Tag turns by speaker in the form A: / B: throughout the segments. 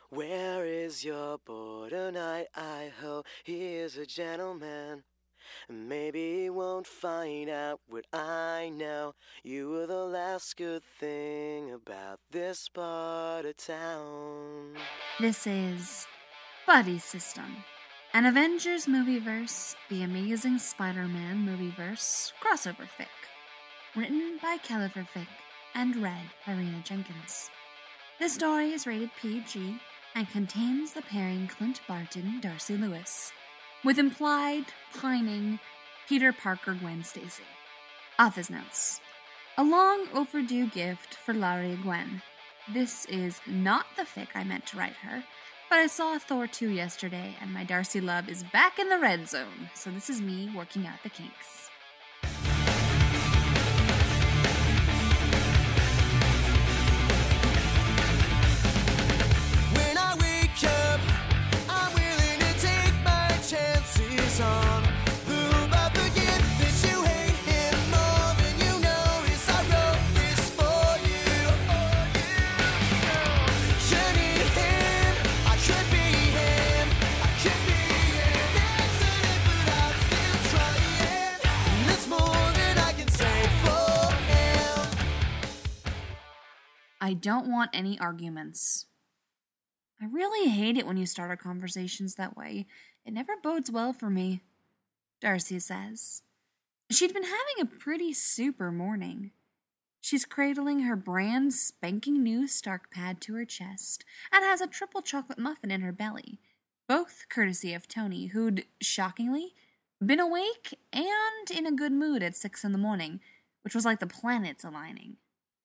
A: Where is your boy tonight? I hope he is a gentleman. Maybe he won't find out what I know. You were the last good thing about this part of town.
B: This is Buddy System, an Avengers Movieverse, The Amazing Spider-Man Movieverse crossover fic, written by Kellifer Fic and read by Rena Jenkins. This story is rated PG and contains the pairing Clint Barton, Darcy Lewis, with implied, pining Peter Parker, Gwen Stacy. Author's notes. A long overdue gift for Laurie Gwen. This is not the fic I meant to write her, but I saw Thor 2 yesterday and my Darcy love is back in the red zone, so this is me working out the kinks.
A: When I wake up, I'm willing to take my chances on whom I forget that you hate him more than you notice. I wrote this for you. You need him, I could be him, I could be an accident, but I'm still trying. There's more than I can say for him.
B: I don't want any arguments. I really hate it when you start our conversations that way. It never bodes well for me, Darcy says. She'd been having a pretty super morning. She's cradling her brand spanking new Stark pad to her chest and has a triple chocolate muffin in her belly, both courtesy of Tony, who'd, shockingly, been awake and in a good mood at 6 a.m, which was like the planets aligning.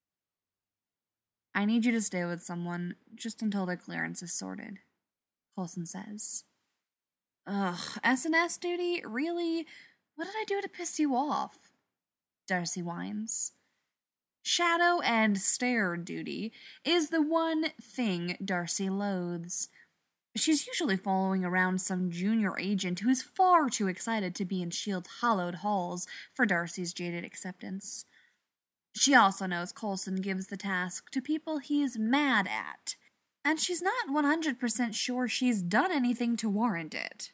B: I need you to stay with someone just until their clearance is sorted, Coulson says. Ugh, S&S duty? Really? What did I do to piss you off? Darcy whines. Shadow and stare duty is the one thing Darcy loathes. She's usually following around some junior agent who is far too excited to be in S.H.I.E.L.D.'s hallowed halls for Darcy's jaded acceptance. She also knows Coulson gives the task to people he's mad at, and she's not 100% sure she's done anything to warrant it.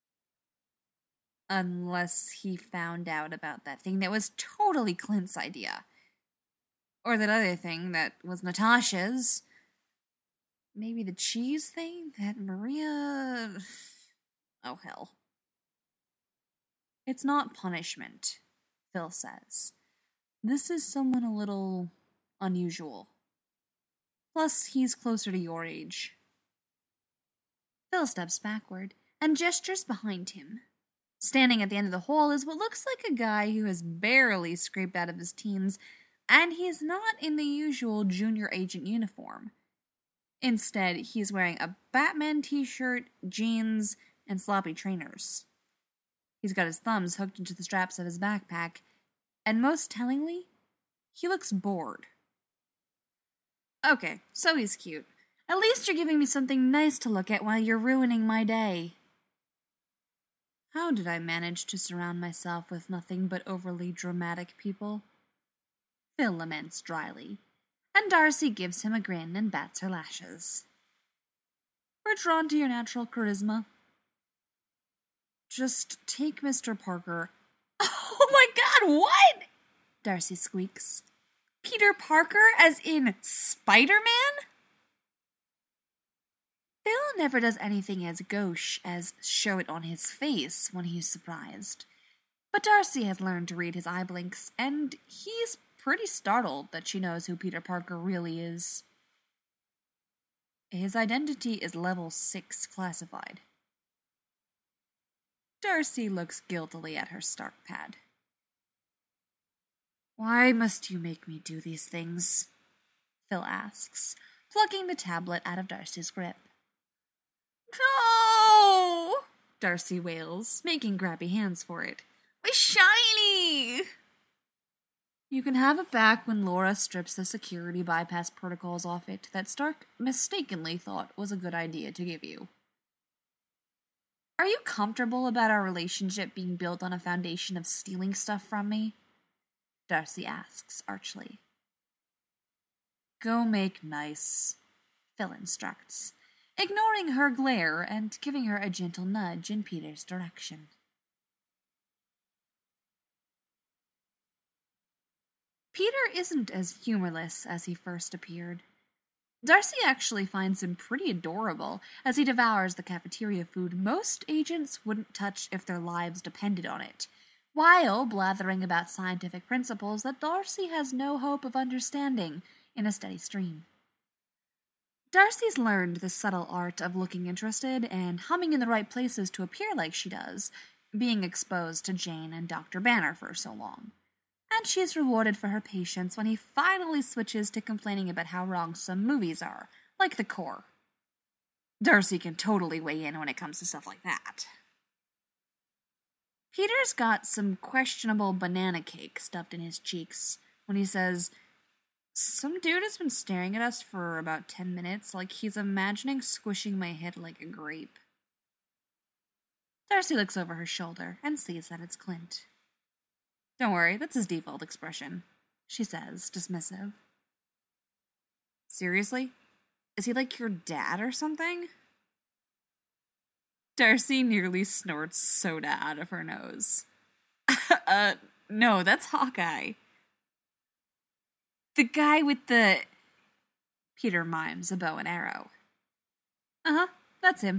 B: Unless he found out about that thing that was totally Clint's idea. Or that other thing that was Natasha's. Maybe the cheese thing that Maria... Oh, hell. It's not punishment, Phil says. This is someone a little unusual. Plus, he's closer to your age. Phil steps backward and gestures behind him. Standing at the end of the hall is what looks like a guy who has barely scraped out of his teens, and he's not in the usual junior agent uniform. Instead, he's wearing a Batman t-shirt, jeans, and sloppy trainers. He's got his thumbs hooked into the straps of his backpack, and most tellingly, he looks bored. Okay, so he's cute. At least you're giving me something nice to look at while you're ruining my day. How did I manage to surround myself with nothing but overly dramatic people? Phil laments dryly, and Darcy gives him a grin and bats her lashes. We're drawn to your natural charisma. Just take Mr. Parker. Oh my god, what? Darcy squeaks. Peter Parker, as in Spider-Man? Phil never does anything as gauche as show it on his face when he's surprised. But Darcy has learned to read his eye blinks, and he's pretty startled that she knows who Peter Parker really is. His identity is level 6 classified. Darcy looks guiltily at her Stark pad. Why must you make me do these things? Phil asks, plucking the tablet out of Darcy's grip. No! Darcy wails, making grabby hands for it. My shiny! You can have it back when Laura strips the security bypass protocols off it that Stark mistakenly thought was a good idea to give you. Are you comfortable about our relationship being built on a foundation of stealing stuff from me? Darcy asks archly. Go make nice, Phil instructs, ignoring her glare and giving her a gentle nudge in Peter's direction. Peter isn't as humorless as he first appeared. Darcy actually finds him pretty adorable as he devours the cafeteria food most agents wouldn't touch if their lives depended on it, while blathering about scientific principles that Darcy has no hope of understanding in a steady stream. Darcy's learned the subtle art of looking interested and humming in the right places to appear like she does, being exposed to Jane and Dr. Banner for so long. And she is rewarded for her patience when he finally switches to complaining about how wrong some movies are, like The Core. Darcy can totally weigh in when it comes to stuff like that. Peter's got some questionable banana cake stuffed in his cheeks when he says, "Some dude has been staring at us for about 10 minutes like he's imagining squishing my head like a grape." Darcy looks over her shoulder and sees that it's Clint. "Don't worry, that's his default expression," she says, dismissive. "Seriously? Is he like your dad or something?" Darcy nearly snorts soda out of her nose. No, that's Hawkeye. "The guy with the..." Peter mimes a bow and arrow. "Uh-huh, that's him."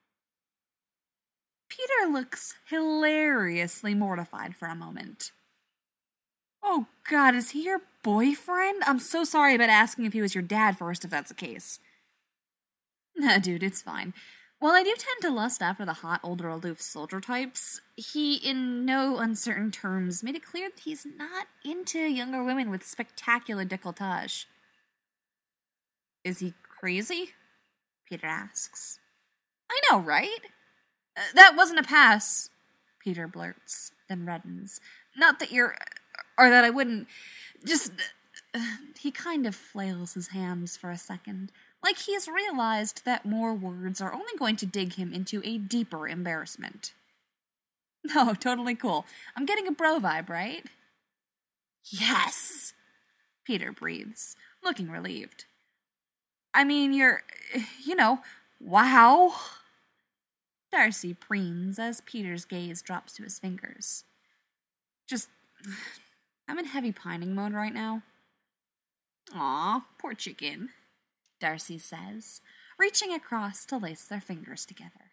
B: Peter looks hilariously mortified for a moment. "Oh God, is he your boyfriend? I'm so sorry about asking if he was your dad first, if that's the case." "Nah, dude, it's fine. While I do tend to lust after the hot, older, aloof soldier types, he, in no uncertain terms, made it clear that he's not into younger women with spectacular décolletage." "Is he crazy?" Peter asks. "I know, right? That wasn't a pass," Peter blurts, then reddens. "Not that you're... or that I wouldn't... just..." He kind of flails his hands for a second, like he has realized that more words are only going to dig him into a deeper embarrassment. "No, totally cool. I'm getting a bro vibe, right?" "Yes!" Peter breathes, looking relieved. "I mean, you're... wow!" Darcy preens as Peter's gaze drops to his fingers. I'm in heavy pining mode right now." "Aw, poor chicken," Darcy says, reaching across to lace their fingers together.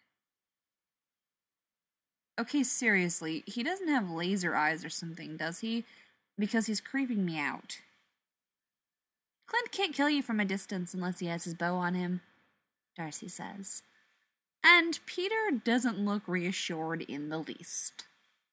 B: "Okay, seriously, he doesn't have laser eyes or something, does he? Because he's creeping me out." "Clint can't kill you from a distance unless he has his bow on him," Darcy says. And Peter doesn't look reassured in the least.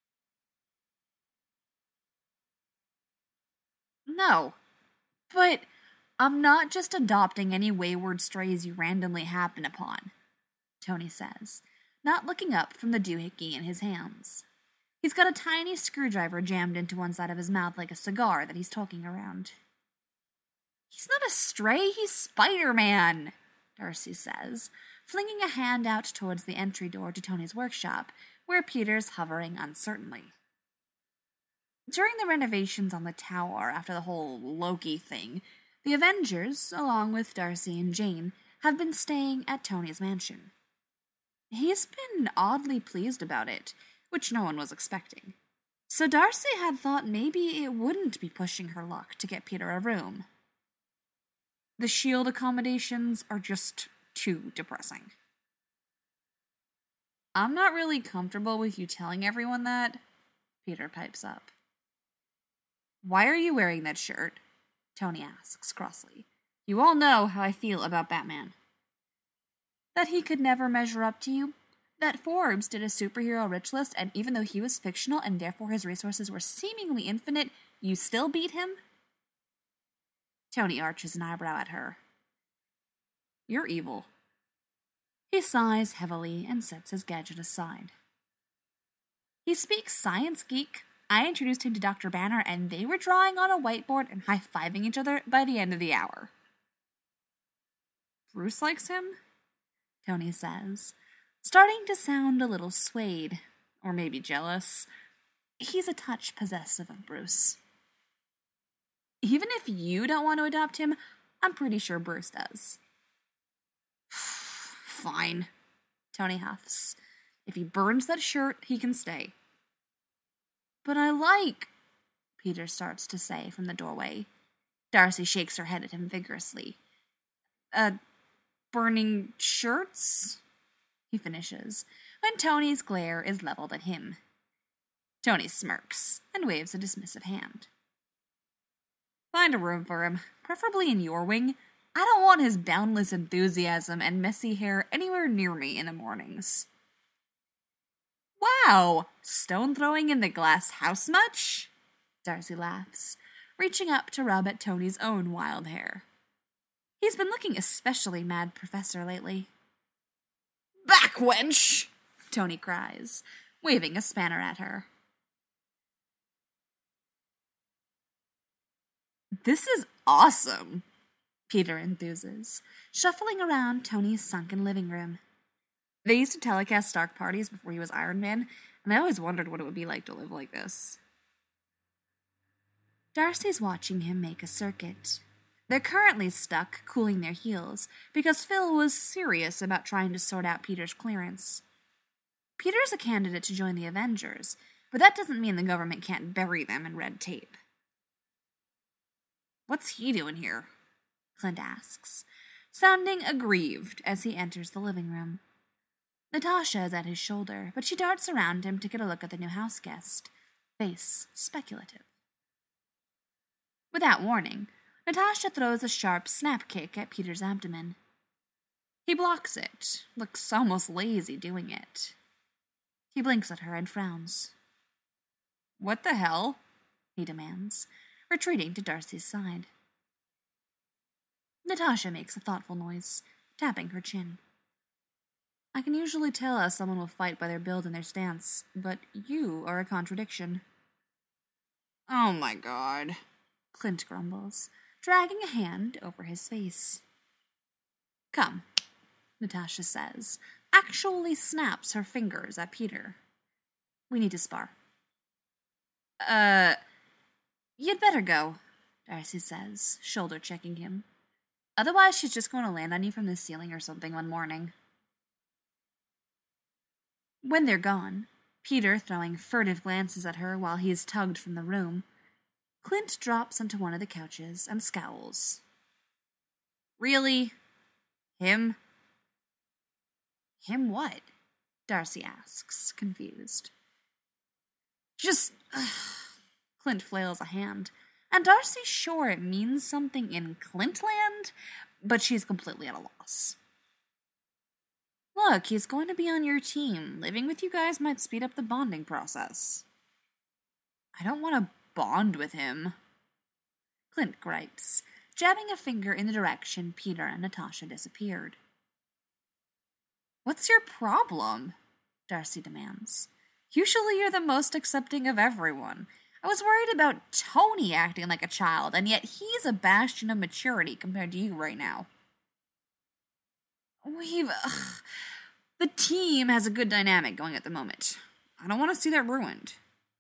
B: "No, but I'm not just adopting any wayward strays you randomly happen upon," Tony says, not looking up from the doohickey in his hands. He's got a tiny screwdriver jammed into one side of his mouth like a cigar that he's talking around. "He's not a stray, he's Spider-Man," Darcy says, flinging a hand out towards the entry door to Tony's workshop, where Peter's hovering uncertainly. During the renovations on the tower after the whole Loki thing, the Avengers, along with Darcy and Jane, have been staying at Tony's mansion. He's been oddly pleased about it, which no one was expecting. So Darcy had thought maybe it wouldn't be pushing her luck to get Peter a room. The S.H.I.E.L.D. accommodations are just too depressing. "I'm not really comfortable with you telling everyone that," Peter pipes up. "Why are you wearing that shirt?" Tony asks crossly. "You all know how I feel about Batman." "That he could never measure up to you? That Forbes did a superhero rich list, and even though he was fictional and therefore his resources were seemingly infinite, you still beat him?" Tony arches an eyebrow at her. "You're evil." He sighs heavily and sets his gadget aside. "He speaks science, geek. I introduced him to Dr. Banner, and they were drawing on a whiteboard and high-fiving each other by the end of the hour." "Bruce likes him?" Tony says, starting to sound a little swayed, or maybe jealous. He's a touch possessive of Bruce. "Even if you don't want to adopt him, I'm pretty sure Bruce does." Fine, Tony huffs. If he burns that shirt, he can stay. But I like, Peter starts to say from the doorway. Darcy shakes her head at him vigorously. Burning shirts? He finishes, when Tony's glare is leveled at him. Tony smirks and waves a dismissive hand. Find a room for him, preferably in your wing. I don't want his boundless enthusiasm and messy hair anywhere near me in the mornings. Wow! Stone throwing in the glass house much? Darcy laughs, reaching up to rub at Tony's own wild hair. He's been looking especially mad professor lately. Back, wench! Tony cries, waving a spanner at her. This is awesome, Peter enthuses, shuffling around Tony's sunken living room. They used to telecast Stark parties before he was Iron Man, and I always wondered what it would be like to live like this. Darcy's watching him make a circuit. They're currently stuck cooling their heels because Phil was serious about trying to sort out Peter's clearance. Peter's a candidate to join the Avengers, but that doesn't mean the government can't bury them in red tape. What's he doing here? Clint asks, sounding aggrieved as he enters the living room. Natasha is at his shoulder, but she darts around him to get a look at the new house guest, face speculative. Without warning, Natasha throws a sharp snap kick at Peter's abdomen. He blocks it, looks almost lazy doing it. He blinks at her and frowns. What the hell? He demands, retreating to Darcy's side. Natasha makes a thoughtful noise, tapping her chin. I can usually tell how someone will fight by their build and their stance, but you are a contradiction. Oh my god, Clint grumbles, dragging a hand over his face. Come, Natasha says, actually snaps her fingers at Peter. We need to spar. You'd better go, Darcy says, shoulder-checking him. Otherwise she's just going to land on you from the ceiling or something one morning. When they're gone, Peter throwing furtive glances at her while he is tugged from the room, Clint drops onto one of the couches and scowls. Really? Him? Him what? Darcy asks, confused. Clint flails a hand, and Darcy's sure it means something in Clintland, but she's completely at a loss. Look, he's going to be on your team. Living with you guys might speed up the bonding process. I don't want to bond with him, Clint gripes, jabbing a finger in the direction Peter and Natasha disappeared. What's your problem? Darcy demands. Usually you're the most accepting of everyone. I was worried about Tony acting like a child, and yet he's a bastion of maturity compared to you right now. The team has a good dynamic going at the moment. I don't want to see that ruined.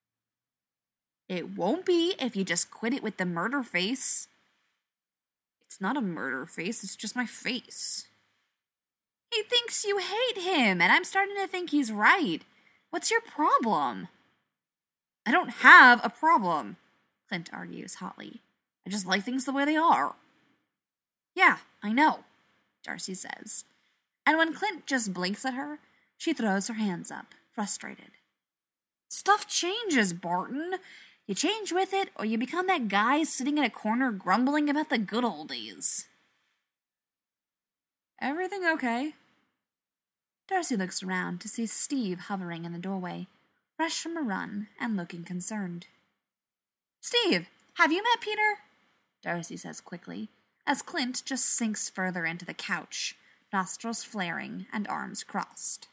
B: It won't be if you just quit it with the murder face. It's not a murder face, it's just my face. He thinks you hate him, and I'm starting to think he's right. What's your problem? I don't have a problem, Clint argues hotly. I just like things the way they are. Yeah, I know, Darcy says. And when Clint just blinks at her, she throws her hands up, frustrated. Stuff changes, Barton. You change with it, or you become that guy sitting in a corner grumbling about the good old days. Everything okay? Darcy looks around to see Steve hovering in the doorway, fresh from a run and looking concerned. Steve, have you met Peter? Darcy says quickly, as Clint just sinks further into the couch, nostrils flaring and arms crossed.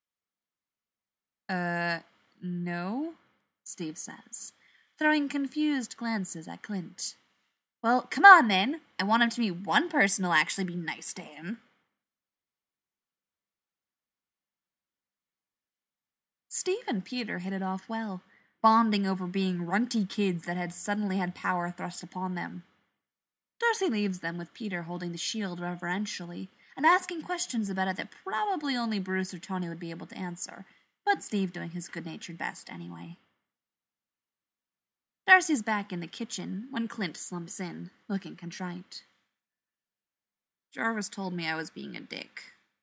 B: No, Steve says, throwing confused glances at Clint. Well, come on then. I want him to meet one person who'll actually be nice to him. Steve and Peter hit it off well, bonding over being runty kids that had suddenly had power thrust upon them. Darcy leaves them with Peter holding the shield reverentially and asking questions about it that probably only Bruce or Tony would be able to answer, but Steve doing his good-natured best anyway. Darcy's back in the kitchen when Clint slumps in, looking contrite. Jarvis told me I was being a dick.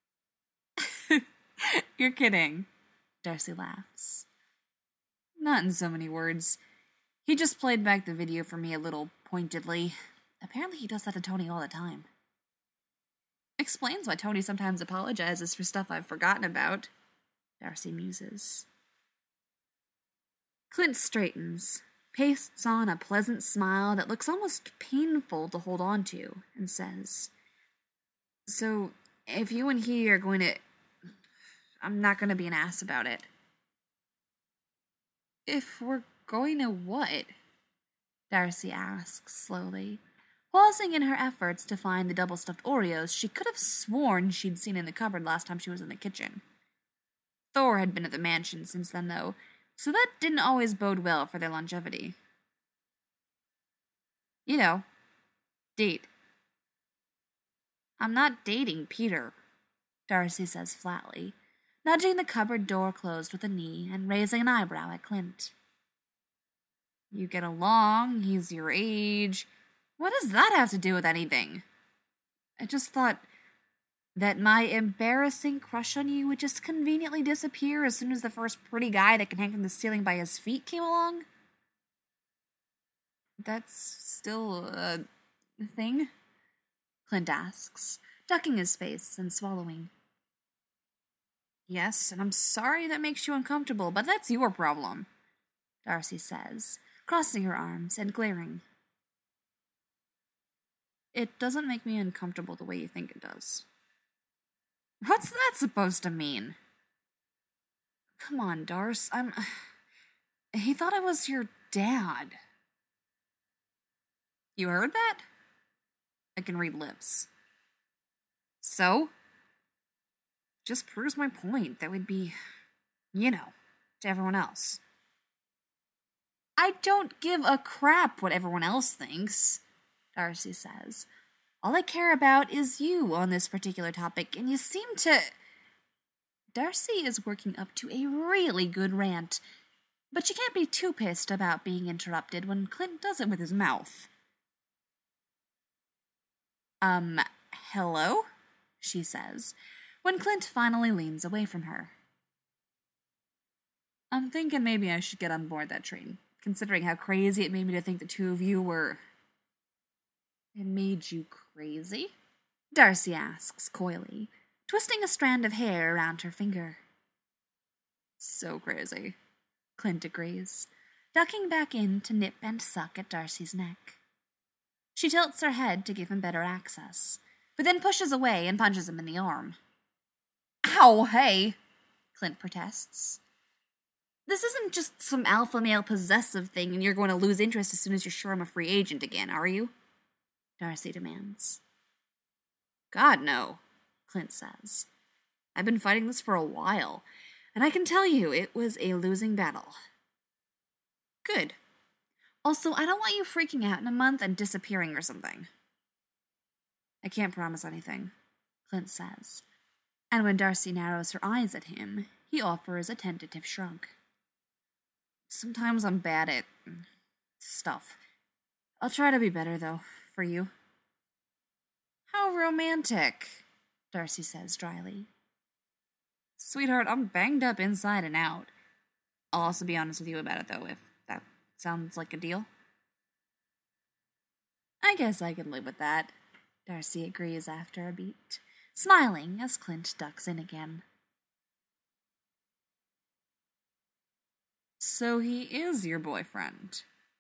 B: You're kidding, Darcy laughs. Not in so many words. He just played back the video for me a little pointedly. Apparently he does that to Tony all the time. Explains why Tony sometimes apologizes for stuff I've forgotten about, Darcy muses. Clint straightens, pastes on a pleasant smile that looks almost painful to hold on to, and says, "So, if you and he are going to... I'm not going to be an ass about it." "If we're going to what?" Darcy asks slowly, pausing in her efforts to find the double-stuffed Oreos she could have sworn she'd seen in the cupboard last time she was in the kitchen. Thor had been at the mansion since then, though, so that didn't always bode well for their longevity. You know, date. "I'm not dating Peter," Darcy says flatly, nudging the cupboard door closed with a knee and raising an eyebrow at Clint. "You get along, he's your age. What does that have to do with anything? I just thought that my embarrassing crush on you would just conveniently disappear as soon as the first pretty guy that can hang from the ceiling by his feet came along." "That's still a thing?" Clint asks, ducking his face and swallowing. "Yes, and I'm sorry that makes you uncomfortable, but that's your problem," Darcy says, crossing her arms and glaring. "It doesn't make me uncomfortable the way you think it does." "What's that supposed to mean?" "Come on, Darce, he thought I was your dad." "You heard that?" I can read lips. "So?" "Just proves my point that we'd be, to everyone else." "I don't give a crap what everyone else thinks," Darcy says. "All I care about is you on this particular topic, and you seem to..." Darcy is working up to a really good rant, but she can't be too pissed about being interrupted when Clint does it with his mouth. Hello?" she says, when Clint finally leans away from her. "I'm thinking maybe I should get on board that train, considering how crazy it made me to think the two of you were..." "It made you crazy?" Darcy asks coyly, twisting a strand of hair around her finger. "So crazy," Clint agrees, ducking back in to nip and suck at Darcy's neck. She tilts her head to give him better access, but then pushes away and punches him in the arm. "Ow, hey!" Clint protests. "This isn't just some alpha male possessive thing and you're going to lose interest as soon as you're sure I'm a free agent again, are you?" Darcy demands. "God, no," Clint says. "I've been fighting this for a while, and I can tell you it was a losing battle." "Good. Also, I don't want you freaking out in a month and disappearing or something." "I can't promise anything," Clint says, and when Darcy narrows her eyes at him, he offers a tentative shrug. "Sometimes I'm bad at... stuff. I'll try to be better, though, for you." "How romantic," Darcy says dryly. "Sweetheart, I'm banged up inside and out. I'll also be honest with you about it, though, if that sounds like a deal." "I guess I can live with that," Darcy agrees after a beat, smiling as Clint ducks in again. "So he is your boyfriend?"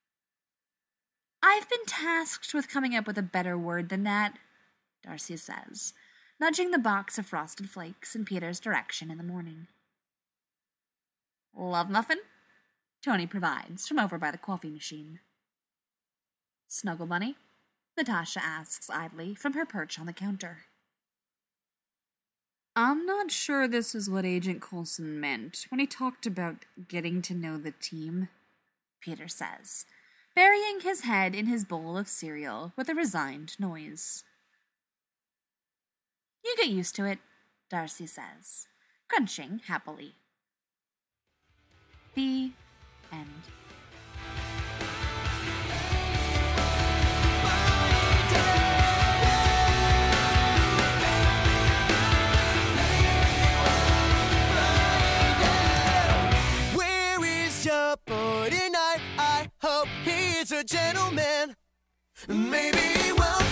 B: "I've been tasked with coming up with a better word than that," Darcy says, nudging the box of Frosted Flakes in Peter's direction in the morning. "Love muffin?" Tony provides from over by the coffee machine. "Snuggle bunny?" Natasha asks idly from her perch on the counter. "I'm not sure this is what Agent Coulson meant when he talked about getting to know the team," Peter says, burying his head in his bowl of cereal with a resigned noise. You get used to it, Darcy says, crunching happily. The end.
A: Where is your boy tonight? I hope he's a gentleman. Maybe he won't